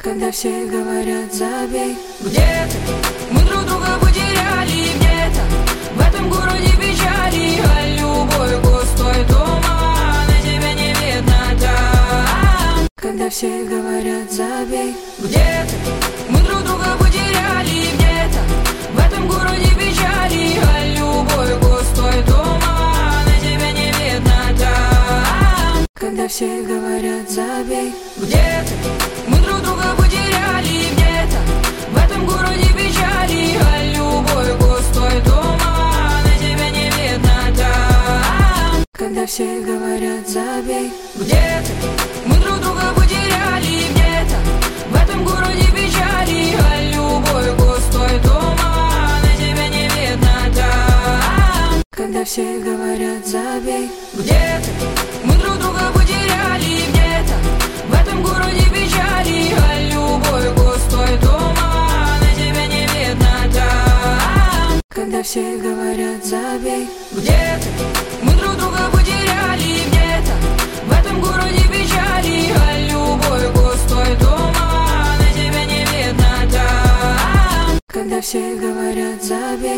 Когда все говорят забей. Где ты? Мы друг друга потеряли где-то в этом городе печали, а любой густой туман, и тебя не видно там. Когда все говорят забей. Где ты? Мы друг друга потеряли где-то в этом городе печали, а любой густой туман, и тебя не видно там. Когда все говорят забей. Где ты? Мы друг друга потеряли где-то в этом городе печали, а любой густой туман, и тебя не видно там. Когда все говорят забей. Где ты? Мы друг друга потеряли где-то в этом городе печали, а любой густой туман, и тебя не видно там. Когда все говорят забей. Где ты? Мы друг друга потеряли где-то в этом городе печали, а любой густой туман, и тебя не видно там. Когда все говорят забей. Где ты? Мы друг друга потеряли где-то в этом городе печали, а любой густой туман, и тебя не видно там. Когда все говорят забей.